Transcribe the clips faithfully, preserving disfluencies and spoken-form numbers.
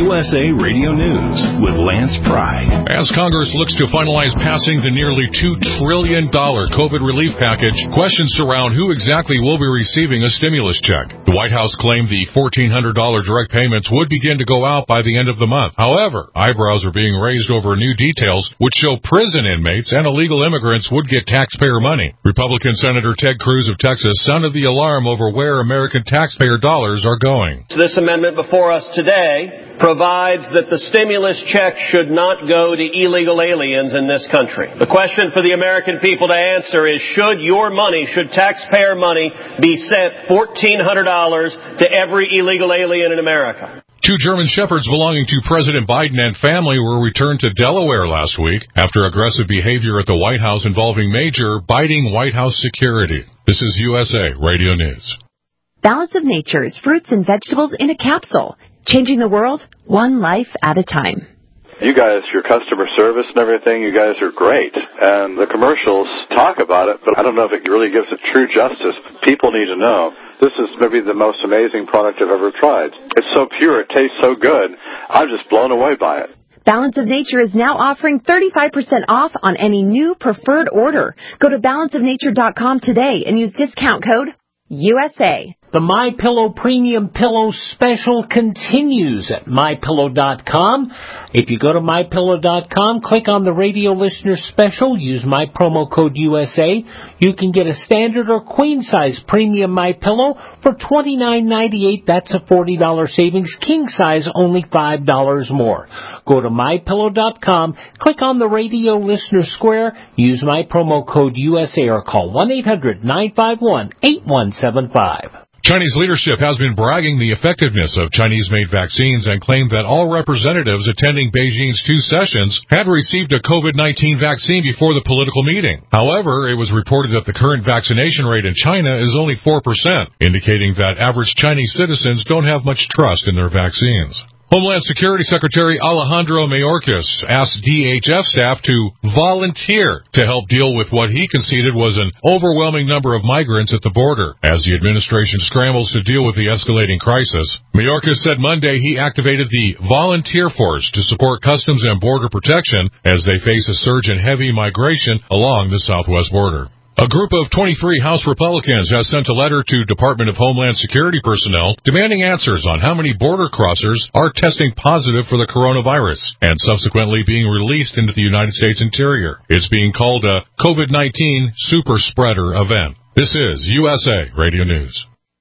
U S A Radio News with Lance Pry. As Congress looks to finalize passing the nearly two trillion dollars COVID relief package, questions surround who exactly will be receiving a stimulus check. The White House claimed the fourteen hundred dollars direct payments would begin to go out by the end of the month. However, eyebrows are being raised over new details which show prison inmates and illegal immigrants would get taxpayer money. Republican Senator Ted Cruz of Texas sounded the alarm over where American taxpayer dollars are going. This amendment before us today provides that the stimulus check should not go to illegal aliens in this country. The question for the American people to answer is, should your money, should taxpayer money be sent fourteen hundred dollars to every illegal alien in America? Two German shepherds belonging to President Biden and family were returned to Delaware last week after aggressive behavior at the White House involving Major biting White House security. This is U S A Radio News. Balance of Nature's fruits and vegetables in a capsule, changing the world one life at a time. You guys, your customer service and everything, you guys are great. And the commercials talk about it, but I don't know if it really gives it true justice. People need to know. This is maybe the most amazing product I've ever tried. It's so pure, it tastes so good. I'm just blown away by it. Balance of Nature is now offering thirty-five percent off on any new preferred order. Go to balance of nature dot com today and use discount code U S A. The MyPillow Premium Pillow Special continues at my pillow dot com. If you go to my pillow dot com, click on the radio listener special, use my promo code U S A. You can get a standard or queen size premium MyPillow for twenty-nine ninety-eight. That's a forty dollars savings. King size only five dollars more. Go to my pillow dot com, click on the radio listener square, use my promo code U S A or call one eight hundred nine five one eight one seven five. Chinese leadership has been bragging the effectiveness of Chinese-made vaccines and claimed that all representatives attending Beijing's two sessions had received a COVID nineteen vaccine before the political meeting. However, it was reported that the current vaccination rate in China is only four percent, indicating that average Chinese citizens don't have much trust in their vaccines. Homeland Security Secretary Alejandro Mayorkas asked D H S staff to volunteer to help deal with what he conceded was an overwhelming number of migrants at the border. As the administration scrambles to deal with the escalating crisis, Mayorkas said Monday he activated the volunteer force to support Customs and Border Protection as they face a surge in heavy migration along the southwest border. A group of twenty-three House Republicans has sent a letter to Department of Homeland Security personnel demanding answers on how many border crossers are testing positive for the coronavirus and subsequently being released into the United States interior. It's being called a COVID nineteen super spreader event. This is U S A Radio News.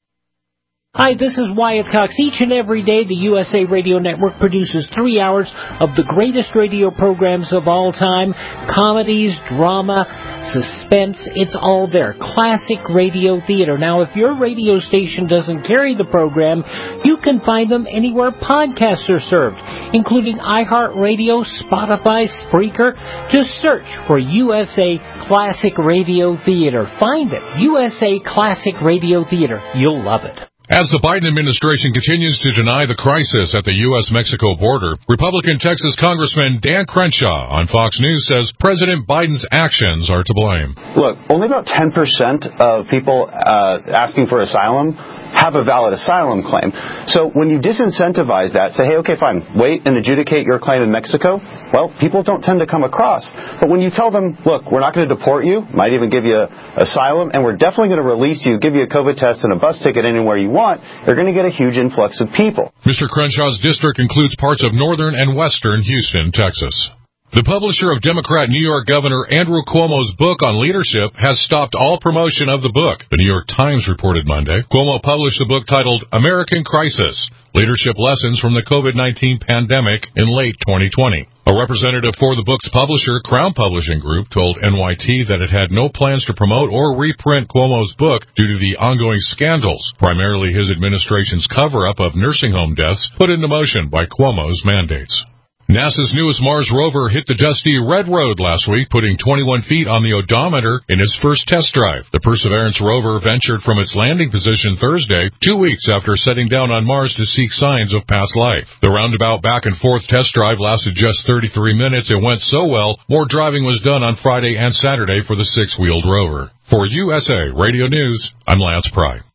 Hi, this is Wyatt Cox. Each and every day, the U S A Radio Network produces three hours of the greatest radio programs of all time. Comedies, drama, suspense, it's all there. Classic radio theater. Now, if your radio station doesn't carry the program, you can find them anywhere podcasts are served, including iHeartRadio, Spotify, Spreaker. Just search for U S A Classic Radio Theater. Find it. U S A Classic Radio Theater. You'll love it. As the Biden administration continues to deny the crisis at the U S Mexico border, Republican Texas Congressman Dan Crenshaw on Fox News says President Biden's actions are to blame. Look, only about ten percent of people uh, asking for asylum have a valid asylum claim. So when you disincentivize that, say, hey, okay, fine, wait and adjudicate your claim in Mexico, well, people don't tend to come across. But when you tell them, look, we're not going to deport you, might even give you asylum, and we're definitely going to release you, give you a COVID test and a bus ticket anywhere you want, you're going to get a huge influx of people. Mister Crenshaw's district includes parts of northern and western Houston, Texas. The publisher of Democrat New York Governor Andrew Cuomo's book on leadership has stopped all promotion of the book. The New York Times reported Monday. Cuomo published a book titled American Crisis, Leadership Lessons from the COVID nineteen Pandemic in late twenty twenty. A representative for the book's publisher, Crown Publishing Group, told N Y T that it had no plans to promote or reprint Cuomo's book due to the ongoing scandals, primarily his administration's cover-up of nursing home deaths put into motion by Cuomo's mandates. NASA's newest Mars rover hit the dusty Red Road last week, putting twenty-one feet on the odometer in its first test drive. The Perseverance rover ventured from its landing position Thursday, two weeks after setting down on Mars to seek signs of past life. The roundabout back-and-forth test drive lasted just thirty-three minutes and went so well, more driving was done on Friday and Saturday for the six-wheeled rover. For U S A Radio News, I'm Lance Pry.